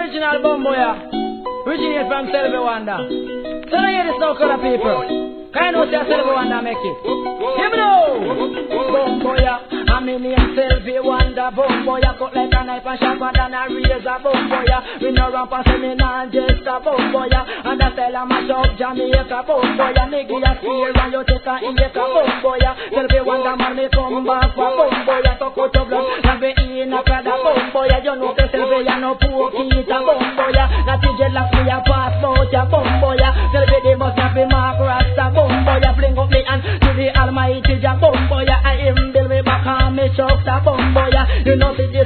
original Bumboya, originated from Selby Wanda. So now hear this now, color people. Can you say Selby Wanda make it? Here we go! Bumboya, I'm in the Selby Wanda. Bumboya, cut like a knife and sharper than a razor. Bumboya, we no ramp and seminar, just a Bumboya. And the style of mash up Jamaica. Bumboya, nigga, you steer and you take a ear. Bumboya, Selby Wanda, man, me come back for Bumboya. So cut your blood and be in a crowd of Bumboya. You know the Selby, you know poor kid a Bumboya. That is just like me a passport, ya Bumboya. Selby, they must have been mark rasta. Bumboya, fling up me hand to the Almighty, ja Bumboya. I am build me back on me chucks a Bumboya. You know the